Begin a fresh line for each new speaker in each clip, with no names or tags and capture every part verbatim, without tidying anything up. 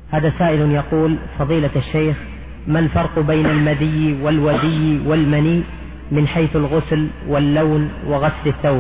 هذا سائل يقول: فضيلة الشيخ، ما الفرق بين المذي والودي والمني من حيث الغسل واللون وغسل الثوب؟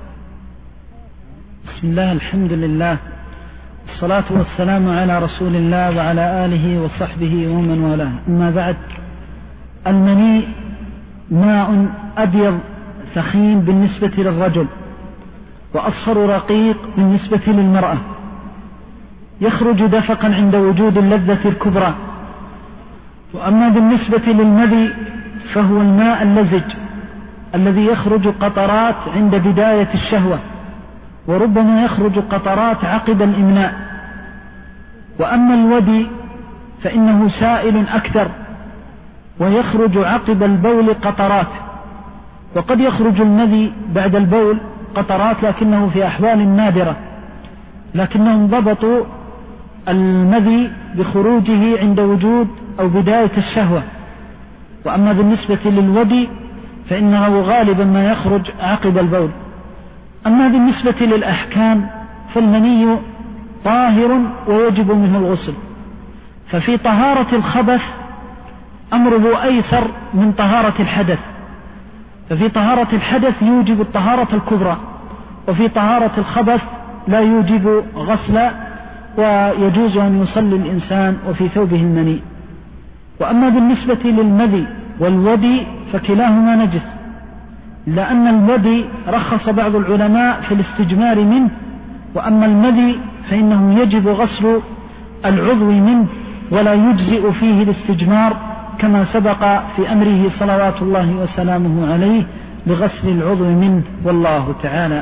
بسم الله، الحمد لله، الصلاة والسلام على رسول الله وعلى آله وصحبه ومن والاه. أما بعد، المني ماء أبيض ثخين بالنسبة للرجل وأصفر رقيق بالنسبة للمرأة، يخرج دفقا عند وجود اللذة الكبرى. وأما بالنسبة للمذي فهو الماء اللزج الذي يخرج قطرات عند بداية الشهوة، وربما يخرج قطرات عقب الإمناء. وأما الودي فإنه سائل أكثر ويخرج عقب البول قطرات، وقد يخرج المذي بعد البول قطرات لكنه في أحوال نادرة، لكنهم ضبطوا المذي بخروجه عند وجود أو بداية الشهوة. وأما بالنسبة للودي فإنه غالبا ما يخرج عقب البول. أما بالنسبة للأحكام فالمني طاهر ويجب منه الغسل، ففي طهارة الخبث أمره أيسر من طهارة الحدث، ففي طهارة الحدث يوجب الطهارة الكبرى، وفي طهارة الخبث لا يوجب غسلا، ويجوز أن يصلي الإنسان وفي ثوبه المني. وأما بالنسبة للمذي والودي فكلاهما نجس، لأن الودي رخص بعض العلماء في الاستجمار منه، وأما المذي فإنه يجب غسل العضو منه ولا يجزئ فيه الاستجمار، كما سبق في أمره صلوات الله وسلامه عليه بغسل العضو منه، والله تعالى